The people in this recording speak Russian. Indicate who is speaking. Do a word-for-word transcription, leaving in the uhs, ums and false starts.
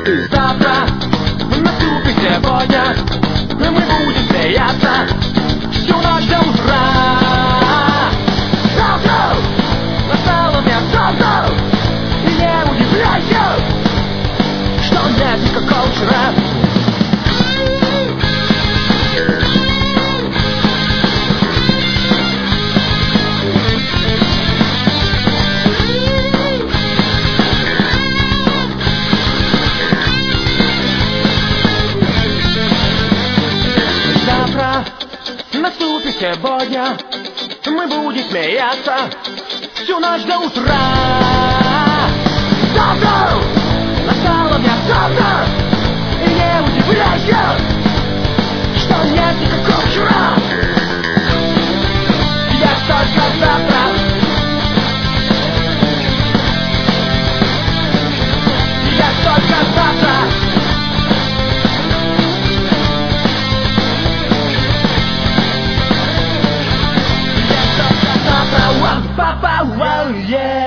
Speaker 1: И завтра наступит сегодня, и мы будем смеяться всю ночь до утра. Завтра настало мне завтра, и не удивляйся, что нет никакого вчера. Наступит сегодня, мы будем смеяться всю ночь до утра. Завтра настало мне завтра, и не удивляйся, что нет никакого вчера. Есть только завтра. Есть только завтра. Papa, wow, yeah.